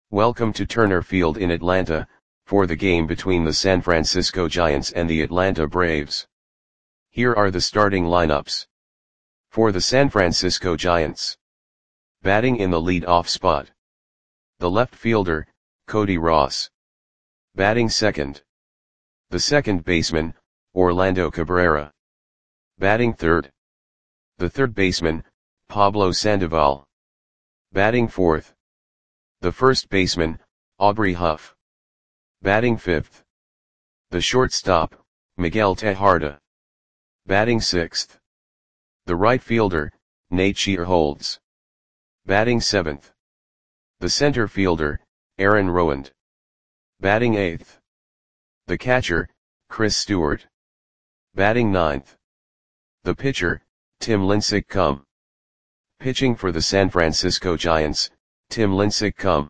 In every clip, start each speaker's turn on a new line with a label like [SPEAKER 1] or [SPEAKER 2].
[SPEAKER 1] Welcome to Turner Field in Atlanta, for the game between the San Francisco Giants and the Atlanta Braves. Here are the starting lineups. For the San Francisco Giants. Batting in the lead-off spot. The left fielder, Cody Ross. Batting second. The second baseman, Orlando Cabrera. Batting third. The third baseman, Pablo Sandoval. Batting fourth. The first baseman, Aubrey Huff. Batting fifth. The shortstop, Miguel Tejada. Batting sixth. The right fielder, Nate Shearholtz. Batting seventh. The center fielder, Aaron Rowand. Batting eighth. The catcher, Chris Stewart. Batting ninth. The pitcher, Tim Lincecum. Pitching for the San Francisco Giants, Tim Lincecum.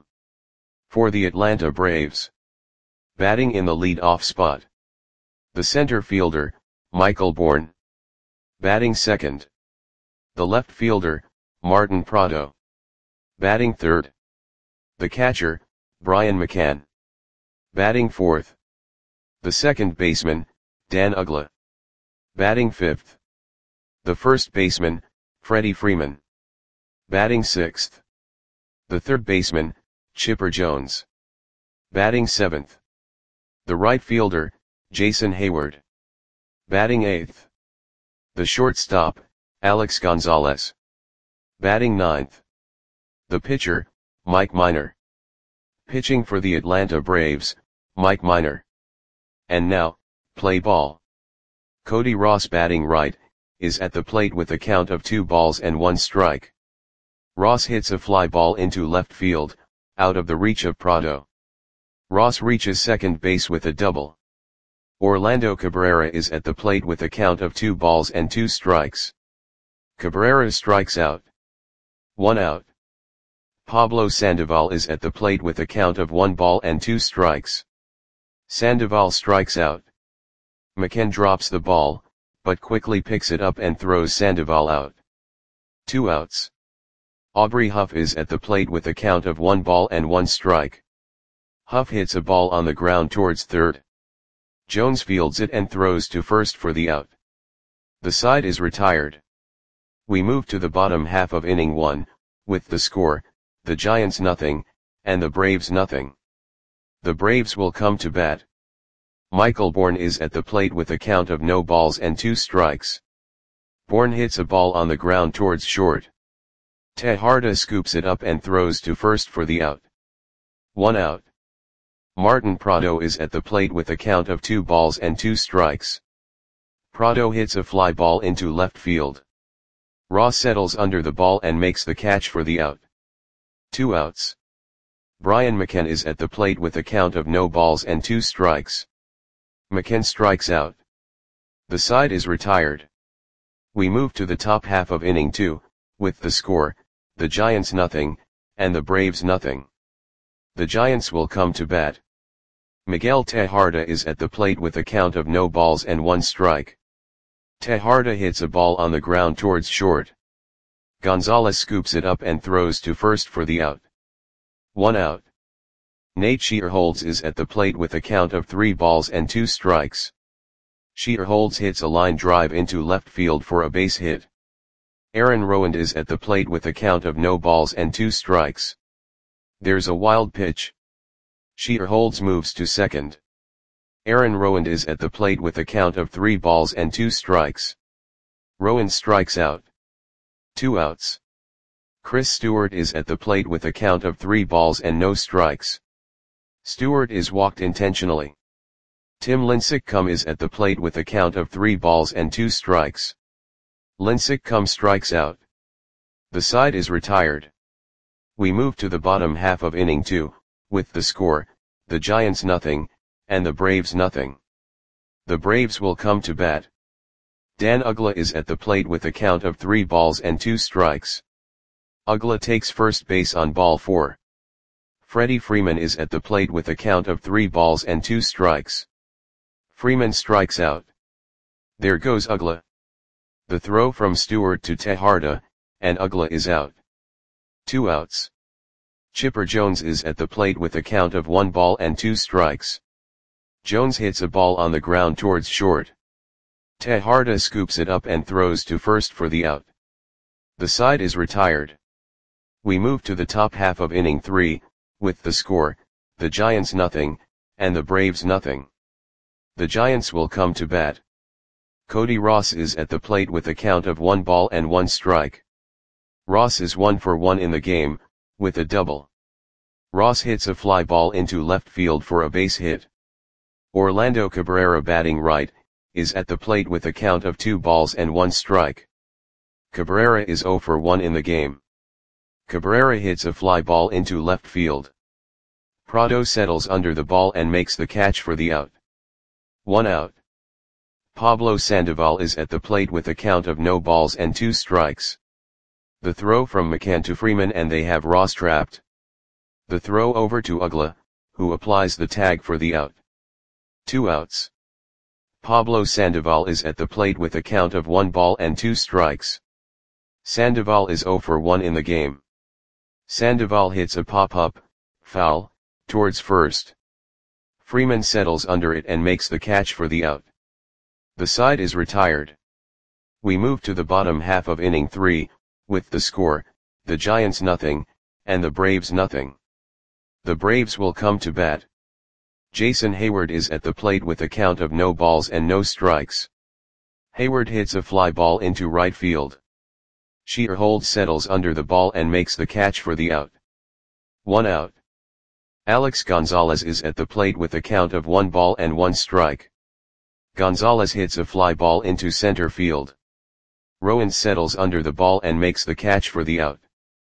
[SPEAKER 1] For the Atlanta Braves. Batting in the lead-off spot. The center fielder, Michael Bourn. Batting second. The left fielder, Martin Prado. Batting third. The catcher, Brian McCann. Batting fourth. The second baseman, Dan Uggla. Batting fifth. The first baseman, Freddie Freeman. Batting sixth. The third baseman, Chipper Jones. Batting seventh. The right fielder, Jason Hayward. Batting eighth. The shortstop, Alex Gonzalez. Batting ninth. The pitcher, Mike Minor. Pitching for the Atlanta Braves, Mike Minor. And now, play ball. Cody Ross batting right, is at the plate with a count of 2-1 strike. Ross hits a fly ball into left field, out of the reach of Prado. Ross reaches second base with a double. Orlando Cabrera is at the plate with a count of 2 strikes. Cabrera strikes out. 1 out. Pablo Sandoval is at the plate with a count of 1 strikes. Sandoval strikes out. McCann drops the ball, but quickly picks it up and throws Sandoval out. 2 outs. Aubrey Huff is at the plate with a count of 1 strike. Huff hits a ball on the ground towards third. Jones fields it and throws to first for the out. The side is retired. We move to the bottom half of inning 1, with the score, the Giants nothing, and the Braves nothing. The Braves will come to bat. Michael Bourn is at the plate with a count of 0 strikes. Bourn hits a ball on the ground towards short. Tejada scoops it up and throws to first for the out. 1 out. Martin Prado is at the plate with a count of 2 strikes. Prado hits a fly ball into left field. Ross settles under the ball and makes the catch for the out. 2 outs. Brian McCann is at the plate with a count of 2 strikes. McCann strikes out. The side is retired. We move to the top half of inning 2, with the score, the Giants nothing, and the Braves nothing. The Giants will come to bat. Miguel Tejada is at the plate with a count of 1 strike. Tejada hits a ball on the ground towards short. Gonzalez scoops it up and throws to first for the out. 1 out. Nate Shearholtz is at the plate with a count of 3 strikes. Shearholtz hits a line drive into left field for a base hit. Aaron Rowand is at the plate with a count of 2 strikes. There's a wild pitch. Shearholtz moves to second. Aaron Rowand is at the plate with a count of 3 strikes. Rowand strikes out. 2 outs. Chris Stewart is at the plate with a count of 3 strikes. Stewart is walked intentionally. Tim Lincecum is at the plate with a count of 3 strikes. Lincecum strikes out. The side is retired. We move to the bottom half of inning 2, with the score, the Giants nothing, and the Braves nothing. The Braves will come to bat. Dan Uggla is at the plate with a count of 3 strikes. Uggla takes first base on ball 4. Freddie Freeman is at the plate with a count of 3 strikes. Freeman strikes out. There goes Uggla. The throw from Stewart to Tejada, and Uggla is out. 2 outs. Chipper Jones is at the plate with a count of 1 ball and 2 strikes. Jones hits a ball on the ground towards short. Tejada scoops it up and throws to first for the out. The side is retired. We move to the top half of inning 3, with the score, the Giants nothing, and the Braves nothing. The Giants will come to bat. Cody Ross is at the plate with a count of 1 ball and 1 strike. Ross is 1 for 1 in the game, with a double. Ross hits a fly ball into left field for a base hit. Orlando Cabrera, batting right, is at the plate with a count of 2 balls and 1 strike. Cabrera is 0 for 1 in the game. Cabrera hits a fly ball into left field. Prado settles under the ball and makes the catch for the out. 1 out. Pablo Sandoval is at the plate with a count of no balls and 2 strikes. The throw from McCann to Freeman and they have Ross trapped. The throw over to Uggla, who applies the tag for the out. 2 outs. Pablo Sandoval is at the plate with a count of 1 ball and 2 strikes. Sandoval is 0 for 1 in the game. Sandoval hits a pop-up, foul, towards first. Freeman settles under it and makes the catch for the out. The side is retired. We move to the bottom half of inning 3, with the score, the Giants nothing, and the Braves nothing. The Braves will come to bat. Jason Hayward is at the plate with a count of no balls and no strikes. Hayward hits a fly ball into right field. Shearhold settles under the ball and makes the catch for the out. 1 out. Alex Gonzalez is at the plate with a count of 1 ball and 1 strike. Gonzalez hits a fly ball into center field. Rowan settles under the ball and makes the catch for the out.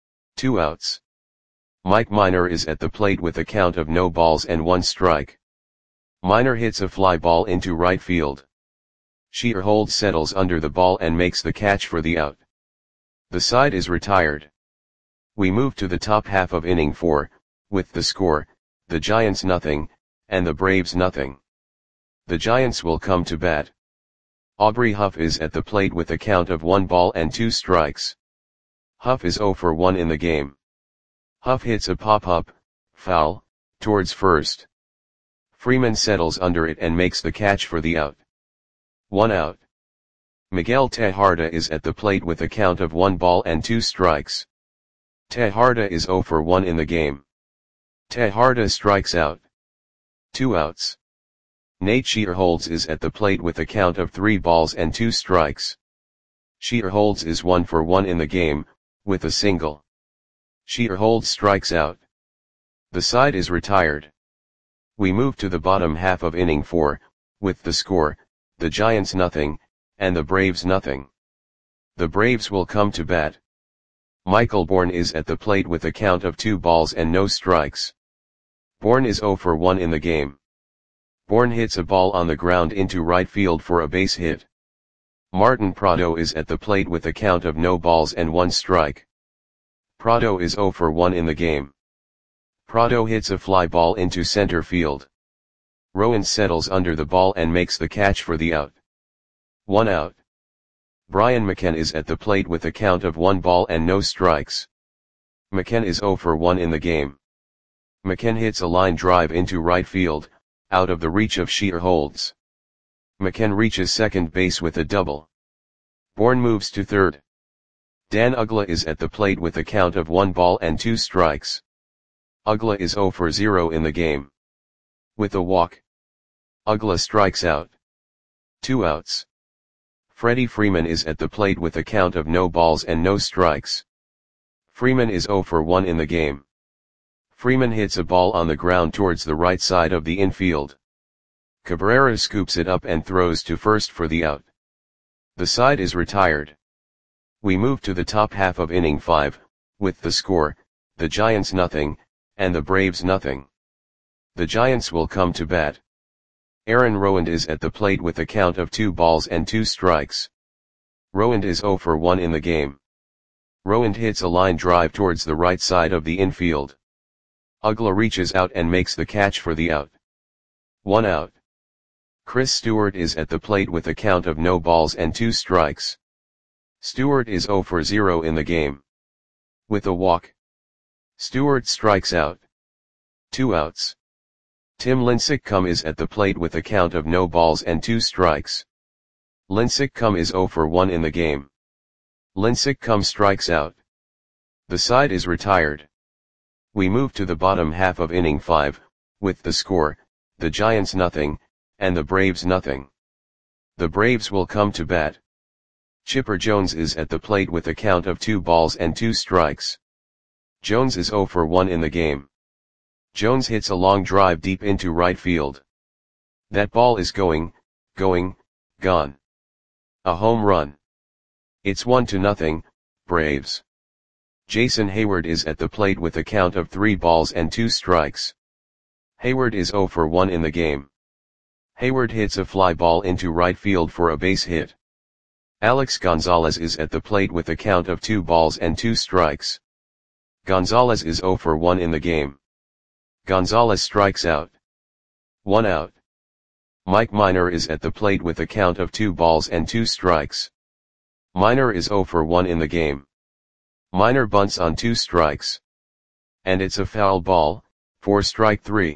[SPEAKER 1] 2 outs. Mike Minor is at the plate with a count of no balls and 1 strike. Minor hits a fly ball into right field. Shearhold settles under the ball and makes the catch for the out. The side is retired. We move to the top half of inning 4, with the score, the Giants nothing, and the Braves nothing. The Giants will come to bat. Aubrey Huff is at the plate with a count of 1 ball and 2 strikes. Huff is 0 for 1 in the game. Huff hits a pop-up, foul, towards first. Freeman settles under it and makes the catch for the out. 1 out. Miguel Tejada is at the plate with a count of 1 ball and 2 strikes. Tejada is 0 for 1 in the game. Tejada strikes out. 2 outs. Nate Shearholds is at the plate with a count of 3 balls and 2 strikes. Shearholds is 1 for 1 in the game, with a single. Shearholds strikes out. The side is retired. We move to the bottom half of inning 4, with the score, the Giants nothing, and the Braves nothing. The Braves will come to bat. Michael Bourne is at the plate with a count of 2 balls and no strikes. Bourne is 0 for 1 in the game. Bourne hits a ball on the ground into right field for a base hit. Martin Prado is at the plate with a count of no balls and 1 strike. Prado is 0 for 1 in the game. Prado hits a fly ball into center field. Rowan settles under the ball and makes the catch for the out. 1 out. Brian McCann is at the plate with a count of 1 ball and no strikes. McCann is 0 for 1 in the game. McCann hits a line drive into right field, out of the reach of Shearholds. McCann reaches second base with a double. Bourne moves to third. Dan Uggla is at the plate with a count of 1 ball and 2 strikes. Uggla is 0 for 0 in the game. With a walk, Uggla strikes out. 2 outs. Freddie Freeman is at the plate with a count of no balls and no strikes. Freeman is 0 for 1 in the game. Freeman hits a ball on the ground towards the right side of the infield. Cabrera scoops it up and throws to first for the out. The side is retired. We move to the top half of inning 5, with the score, the Giants nothing, and the Braves nothing. The Giants will come to bat. Aaron Rowand is at the plate with a count of 2 balls and 2 strikes. Rowand is 0 for 1 in the game. Rowand hits a line drive towards the right side of the infield. Uggla reaches out and makes the catch for the out. 1 out. Chris Stewart is at the plate with a count of no balls and 2 strikes. Stewart is 0 for 0 in the game. With a walk, Stewart strikes out. 2 outs. Tim Lincecum is at the plate with a count of no balls and 2 strikes. Lincecum is 0 for 1 in the game. Lincecum strikes out. The side is retired. We move to the bottom half of inning 5, with the score, the Giants nothing, and the Braves nothing. The Braves will come to bat. Chipper Jones is at the plate with a count of 2 balls and 2 strikes. Jones is 0 for 1 in the game. Jones hits a long drive deep into right field. That ball is going, gone. A home run. It's 1-0, Braves. Jason Heyward is at the plate with a count of 3 balls and 2 strikes. Heyward is 0 for 1 in the game. Heyward hits a fly ball into right field for a base hit. Alex Gonzalez is at the plate with a count of 2 balls and 2 strikes. Gonzalez is 0 for 1 in the game. Gonzalez strikes out. 1 out. Mike Minor is at the plate with a count of 2 balls and 2 strikes. Minor is 0 for 1 in the game. Minor bunts on 2 strikes. And it's a foul ball, for strike 3.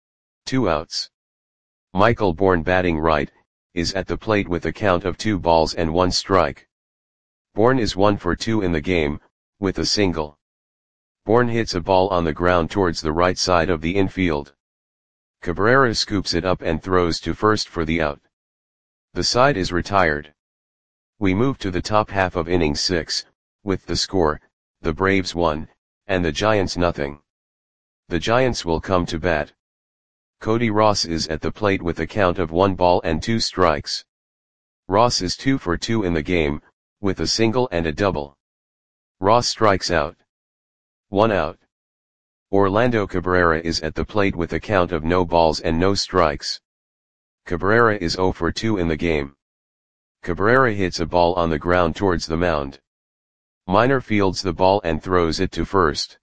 [SPEAKER 1] 2 outs. Michael Bourne, batting right, is at the plate with a count of 2 balls and 1 strike. Bourne is 1 for 2 in the game, with a single. Bourne hits a ball on the ground towards the right side of the infield. Cabrera scoops it up and throws to first for the out. The side is retired. We move to the top half of inning 6, with the score, the Braves 1, and the Giants nothing. The Giants will come to bat. Cody Ross is at the plate with a count of 1 ball and 2 strikes. Ross is 2 for 2 in the game, with a single and a double. Ross strikes out. 1 out. Orlando Cabrera is at the plate with a count of no balls and no strikes. Cabrera is 0 for 2 in the game. Cabrera hits a ball on the ground towards the mound. Minor fields the ball and throws it to first.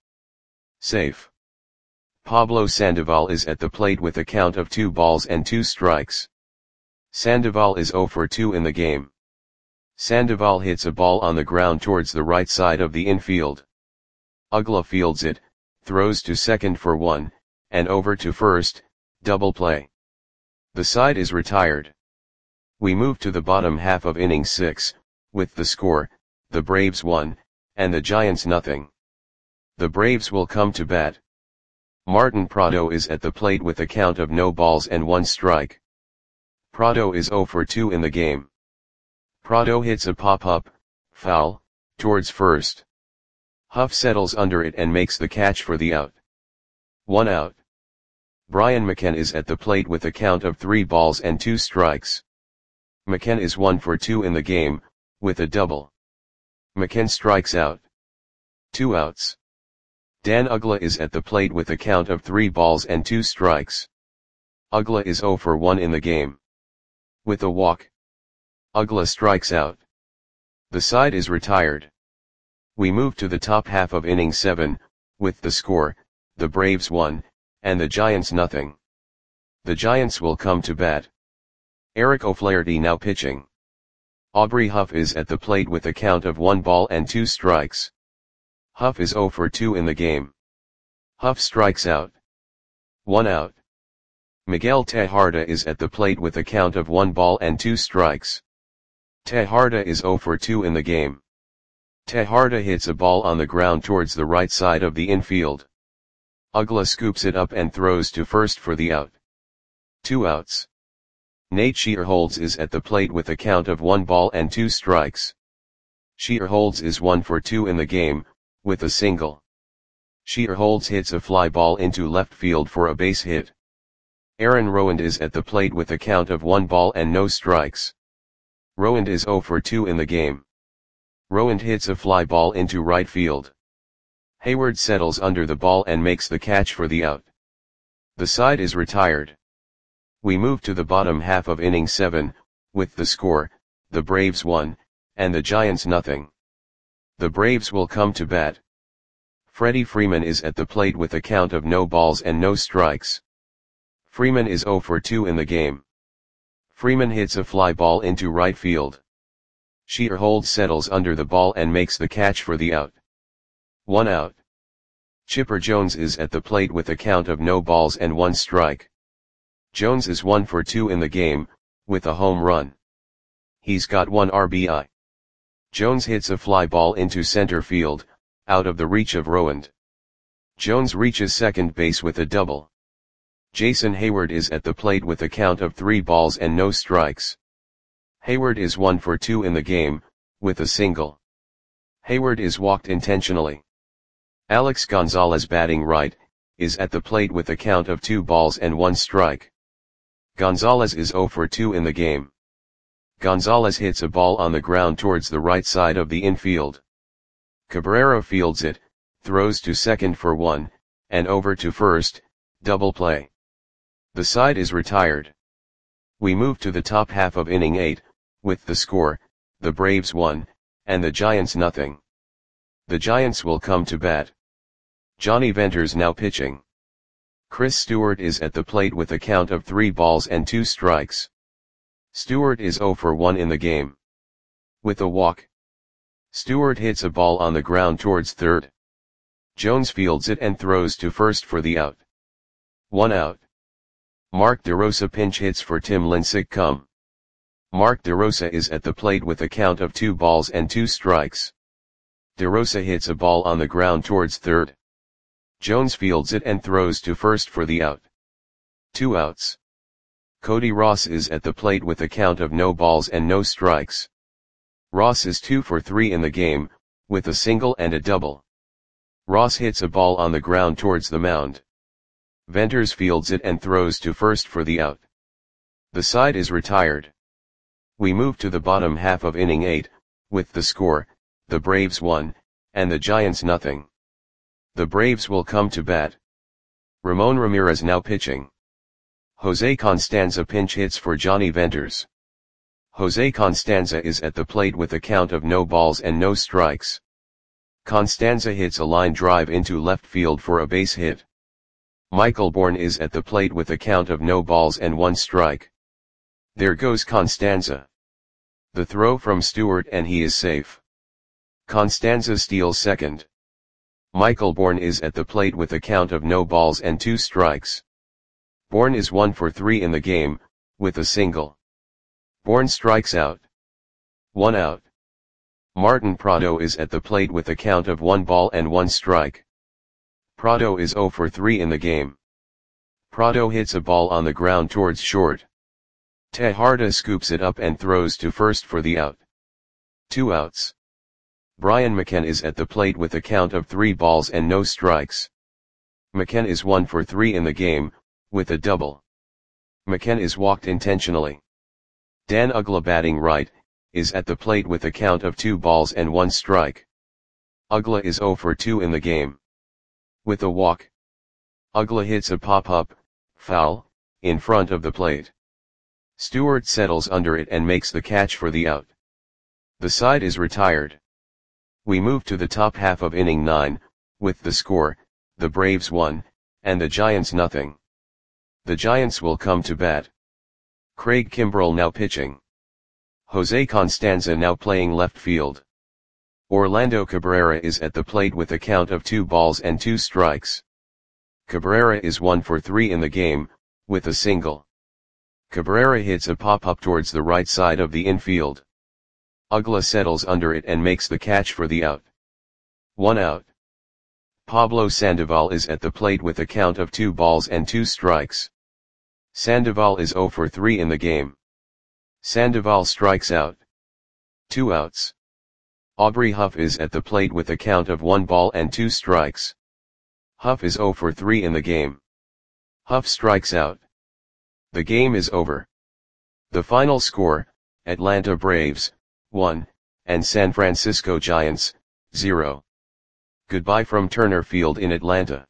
[SPEAKER 1] Safe. Pablo Sandoval is at the plate with a count of 2 balls and 2 strikes. Sandoval is 0 for 2 in the game. Sandoval hits a ball on the ground towards the right side of the infield. Uggla fields it, throws to second for 1, and over to first, double play. The side is retired. We move to the bottom half of inning 6, with the score, the Braves 1, and the Giants nothing. The Braves will come to bat. Martin Prado is at the plate with a count of no balls and 1 strike. Prado is 0 for 2 in the game. Prado hits a pop-up, foul, towards first. Huff settles under it and makes the catch for the out. 1 out. Brian McCann is at the plate with a count of 3 balls and 2 strikes. McCann is 1 for 2 in the game, with a double. McCann strikes out. 2 outs. Dan Uggla is at the plate with a count of 3 balls and 2 strikes. Uggla is 0 for 1 in the game. With a walk. Uggla strikes out. The side is retired. We move to the top half of inning 7, with the score, the Braves 1, and the Giants nothing. The Giants will come to bat. Eric O'Flaherty now pitching. Aubrey Huff is at the plate with a count of 1 ball and 2 strikes. Huff is 0 for 2 in the game. Huff strikes out. 1 out. Miguel Tejada is at the plate with a count of 1 ball and 2 strikes. Tejada is 0 for 2 in the game. Tejada hits a ball on the ground towards the right side of the infield. Uggla scoops it up and throws to first for the out. 2 outs. Nate Shearholtz is at the plate with a count of 1 ball and 2 strikes. Shearholtz is 1 for 2 in the game, with a single. Shearholtz hits a fly ball into left field for a base hit. Aaron Rowand is at the plate with a count of 1 ball and no strikes. Rowand is 0 for 2 in the game. Rowand hits a fly ball into right field. Heyward settles under the ball and makes the catch for the out. The side is retired. We move to the bottom half of inning 7, with the score, the Braves 1, and the Giants nothing. The Braves will come to bat. Freddie Freeman is at the plate with a count of no balls and no strikes. Freeman is 0 for 2 in the game. Freeman hits a fly ball into right field. Shearholtz settles under the ball and makes the catch for the out. 1 out. Chipper Jones is at the plate with a count of no balls and 1 strike. Jones is 1 for 2 in the game, with a home run. He's got 1 RBI. Jones hits a fly ball into center field, out of the reach of Rowand. Jones reaches second base with a double. Jason Heyward is at the plate with a count of 3 balls and no strikes. Heyward is 1 for 2 in the game, with a single. Heyward is walked intentionally. Alex Gonzalez, batting right, is at the plate with a count of 2 balls and 1 strike. Gonzalez is 0 for 2 in the game. Gonzalez hits a ball on the ground towards the right side of the infield. Cabrera fields it, throws to second for 1, and over to first, double play. The side is retired. We move to the top half of inning 8, with the score, the Braves 1, and the Giants nothing. The Giants will come to bat. Johnny Venters now pitching. Chris Stewart is at the plate with a count of 3 balls and 2 strikes. Stewart is 0 for 1 in the game. With a walk. Stewart hits a ball on the ground towards third. Jones fields it and throws to first for the out. 1 out. Mark DeRosa pinch hits for Tim Lincecum. Mark DeRosa is at the plate with a count of 2 balls and 2 strikes. DeRosa hits a ball on the ground towards third. Jones fields it and throws to first for the out. 2 outs. Cody Ross is at the plate with a count of no balls and no strikes. Ross is 2 for 3 in the game, with a single and a double. Ross hits a ball on the ground towards the mound. Venters fields it and throws to first for the out. The side is retired. We move to the bottom half of inning 8, with the score, the Braves 1, and the Giants nothing. The Braves will come to bat. Ramon Ramirez now pitching. Jose Constanza pinch hits for Johnny Venters. Jose Constanza is at the plate with a count of no balls and no strikes. Constanza hits a line drive into left field for a base hit. Michael Bourne is at the plate with a count of no balls and 1 strike. There goes Constanza. The throw from Stewart and he is safe. Constanza steals second. Michael Bourne is at the plate with a count of no balls and 2 strikes. Bourne is 1 for 3 in the game, with a single. Bourne strikes out. 1 out. Martin Prado is at the plate with a count of 1 ball and 1 strike. Prado is 0 for 3 in the game. Prado hits a ball on the ground towards short. Tejarda scoops it up and throws to first for the out. 2 outs. Brian McKenna is at the plate with a count of 3 balls and no strikes. McKenna is 1 for 3 in the game, with a double. McKenna is walked intentionally. Dan Uggla, batting right, is at the plate with a count of 2 balls and 1 strike. Uggla is 0 for 2 in the game. With a walk. Uggla hits a pop-up, foul, in front of the plate. Stewart settles under it and makes the catch for the out. The side is retired. We move to the top half of inning 9, with the score, the Braves 1, and the Giants nothing. The Giants will come to bat. Craig Kimbrell now pitching. Jose Constanza now playing left field. Orlando Cabrera is at the plate with a count of 2 balls and 2 strikes. Cabrera is 1 for 3 in the game, with a single. Cabrera hits a pop-up towards the right side of the infield. Uggla settles under it and makes the catch for the out. 1 out. Pablo Sandoval is at the plate with a count of 2 balls and 2 strikes. Sandoval is 0 for 3 in the game. Sandoval strikes out. 2 outs. Aubrey Huff is at the plate with a count of 1 ball and 2 strikes. Huff is 0 for 3 in the game. Huff strikes out. The game is over. The final score, Atlanta Braves, 1, and San Francisco Giants, 0. Goodbye from Turner Field in Atlanta.